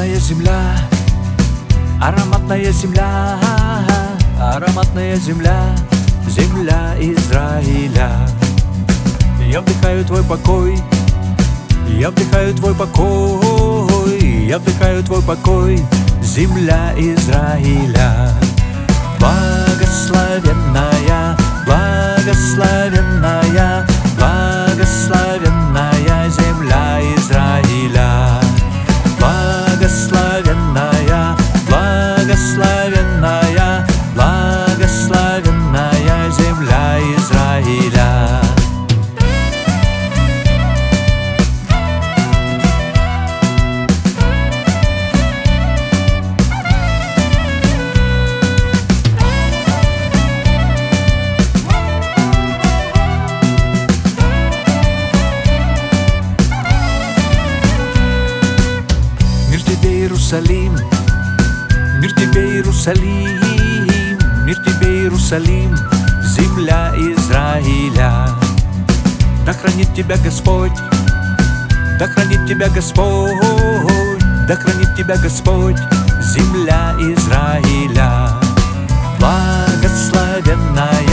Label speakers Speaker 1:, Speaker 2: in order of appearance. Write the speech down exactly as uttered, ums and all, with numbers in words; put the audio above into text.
Speaker 1: Ароматная земля, ароматная земля, ароматная земля, земля Израиля. Я вдыхаю твой покой, я вдыхаю твой покой, я вдыхаю твой покой, земля Израиля. Благословенная, благословенная, благословенная земля Израиля. Благословенная, благословенная, благословенная земля Израиля. Иерусалим, мир тебе, Иерусалим, мир тебе, Иерусалим, земля Израиля. Да хранит тебя Господь, да хранит тебя Господь, да хранит тебя Господь, земля Израиля. Благословенная,